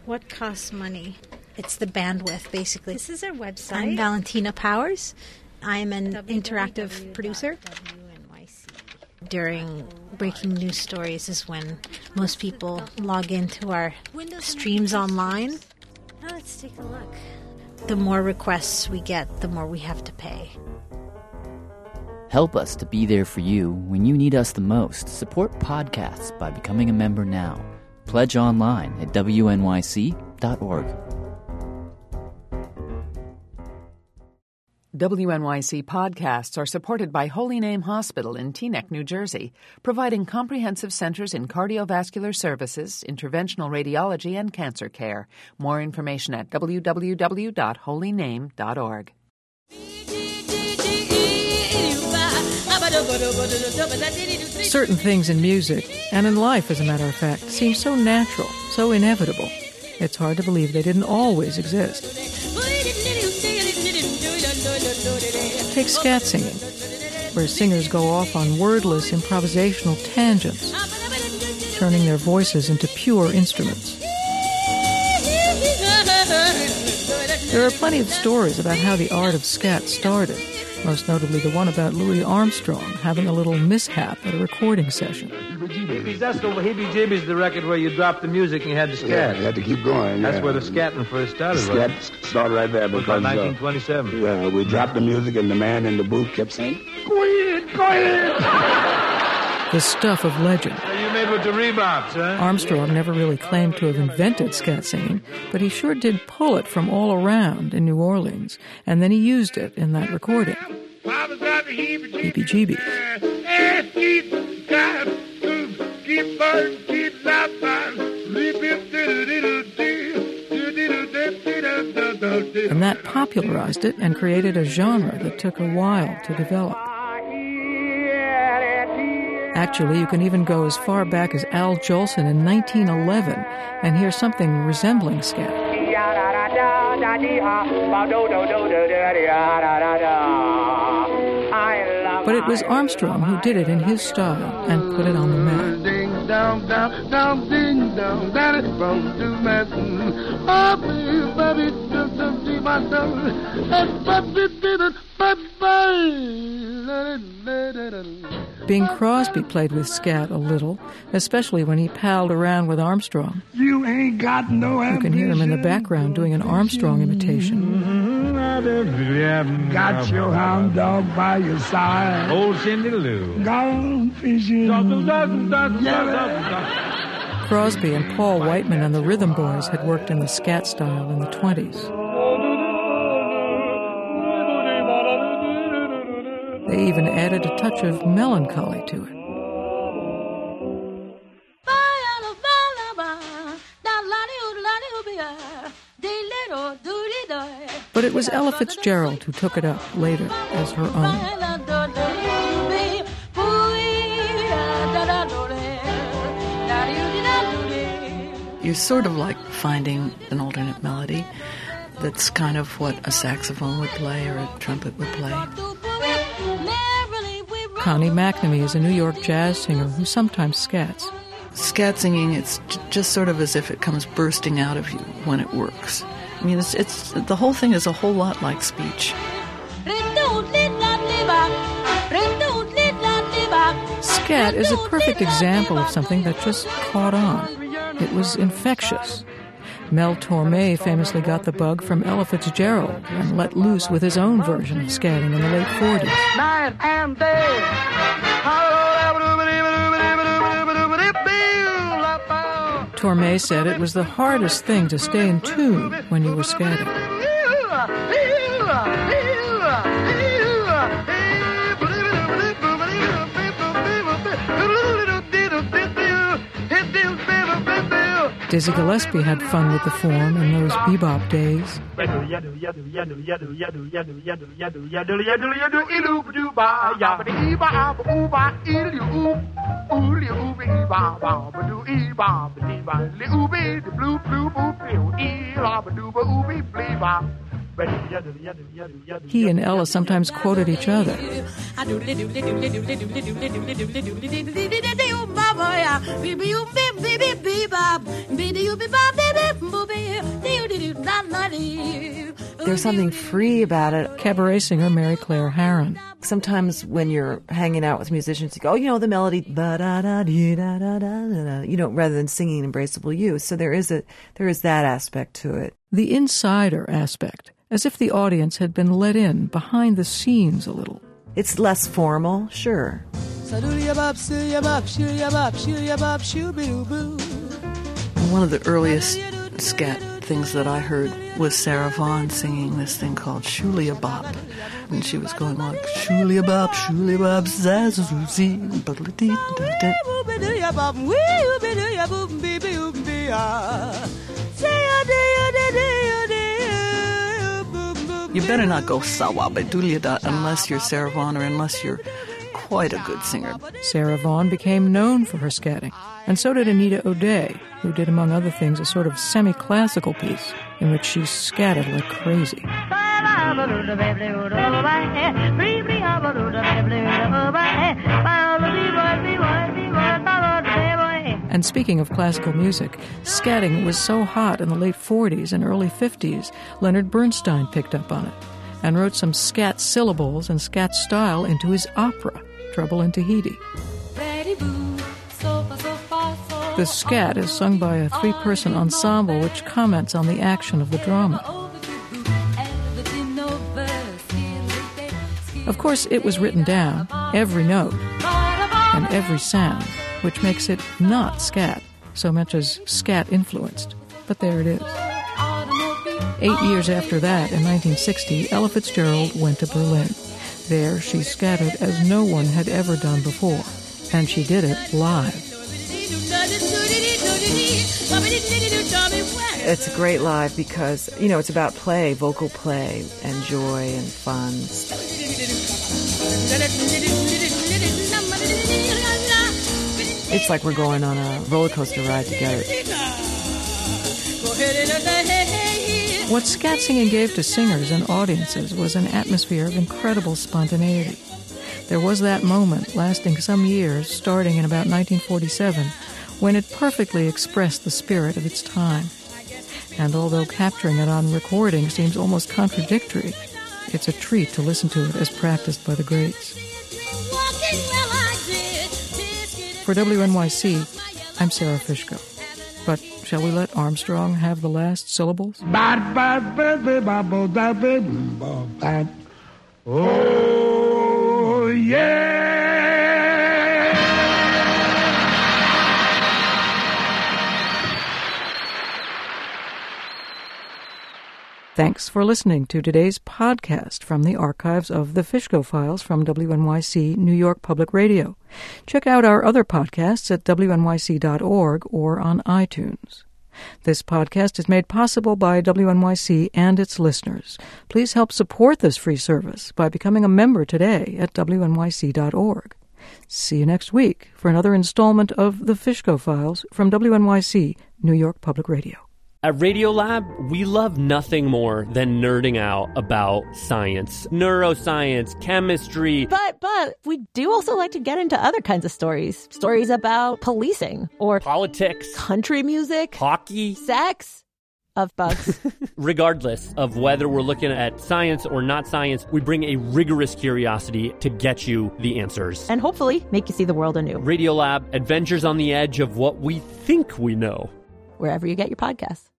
What costs money? It's the bandwidth, basically. This is our website. I'm Valentina Powers. I'm an interactive producer. During breaking news stories is when most people log into our streams online. Now let's take a look. The more requests we get, the more we have to pay. Help us to be there for you when you need us the most. Support podcasts by becoming a member now. Pledge online at wnyc.org. WNYC podcasts are supported by Holy Name Hospital in Teaneck, New Jersey, providing comprehensive centers in cardiovascular services, interventional radiology, and cancer care. More information at www.holyname.org. Certain things in music, and in life, as a matter of fact, seem so natural, so inevitable. It's hard to believe they didn't always exist. Take scat singing, where singers go off on wordless improvisational tangents, turning their voices into pure instruments. There are plenty of stories about how the art of scat started, most notably the one about Louis Armstrong having a little mishap at a recording session. That's over Hippie Jibby's the record where you dropped the music and you had to scat. Yeah, you had to keep going. That's where the scatting first started. Scat started right there because 1927. Yeah, we dropped the music and the man in the booth kept saying, "Go ahead." The stuff of legend. You made with the rebobs, huh? Armstrong never really claimed to have invented scat singing, but he sure did pull it from all around in New Orleans, and then he used it in that recording. Heebie-jeebies. And that popularized it and created a genre that took a while to develop. Actually, you can even go as far back as Al Jolson in 1911 and hear something resembling scat. But it was Armstrong who did it in his style and put it on the map. Bing Crosby played with scat a little, especially when he palled around with Armstrong. You ain't got no ambition. You can hear him in the background doing an Armstrong imitation. Got your hound dog by your side. Old Cindy Lou. Gone fishing. Crosby and Paul Whiteman and the Rhythm Boys had worked in the scat style in the 20s. They even added a touch of melancholy to it. But it was Ella Fitzgerald who took it up later as her own. You sort of like finding an alternate melody that's kind of what a saxophone would play or a trumpet would play. Connie McNamee is a New York jazz singer who sometimes scats. Scat singing, it's just sort of as if it comes bursting out of you when it works. I mean, it's the whole thing is a whole lot like speech. Scat is a perfect example of something that just caught on. It was infectious. Mel Torme famously got the bug from Ella Fitzgerald and let loose with his own version of scatting in the late 40s. Night and day. Torme said it was the hardest thing to stay in tune when you were scatting. Dizzy Gillespie had fun with the form in those bebop days. He and Ella sometimes quoted each other. There's something free about it. Cabaret singer Mary Claire Harron. Sometimes when you're hanging out with musicians, you go, the melody, ba-da-da-dee-da-da-da-da-da, rather than singing Embraceable You. So there is that aspect to it. The insider aspect, as if the audience had been let in behind the scenes a little. It's less formal, sure. And one of the earliest scat things that I heard was Sarah Vaughan singing this thing called Shulia Bop. And she was going like, Shulia Bop, Zazuzi. You better not go sawabedulia unless you're Sarah Vaughan or unless you're quite a good singer. Sarah Vaughan became known for her scatting, and so did Anita O'Day, who did, among other things, a sort of semi-classical piece in which she scattered like crazy. And speaking of classical music, scatting was so hot in the late 40s and early 50s, Leonard Bernstein picked up on it and wrote some scat syllables and scat style into his opera, Trouble in Tahiti. The scat is sung by a three-person ensemble which comments on the action of the drama. Of course, it was written down, every note and every sound, which makes it not scat, so much as scat-influenced. But there it is. 8 years after that, in 1960, Ella Fitzgerald went to Berlin. There, she scattered as no one had ever done before, and she did it live. It's great live because, it's about play, vocal play, and joy and fun. It's like we're going on a roller coaster ride together. What scat singing gave to singers and audiences was an atmosphere of incredible spontaneity. There was that moment, lasting some years, starting in about 1947, when it perfectly expressed the spirit of its time. And although capturing it on recording seems almost contradictory, it's a treat to listen to it as practiced by the greats. For WNYC, I'm Sarah Fishko. But shall we let Armstrong have the last syllables? Oh, yeah! Thanks for listening to today's podcast from the archives of the Fishko Files from WNYC New York Public Radio. Check out our other podcasts at wnyc.org or on iTunes. This podcast is made possible by WNYC and its listeners. Please help support this free service by becoming a member today at wnyc.org. See you next week for another installment of the Fishko Files from WNYC New York Public Radio. At Radiolab, we love nothing more than nerding out about science, neuroscience, chemistry. But we do also like to get into other kinds of stories. Stories about policing or politics, country music, hockey, sex, of bugs. Regardless of whether we're looking at science or not science, we bring a rigorous curiosity to get you the answers. And hopefully make you see the world anew. Radiolab, adventures on the edge of what we think we know. Wherever you get your podcasts.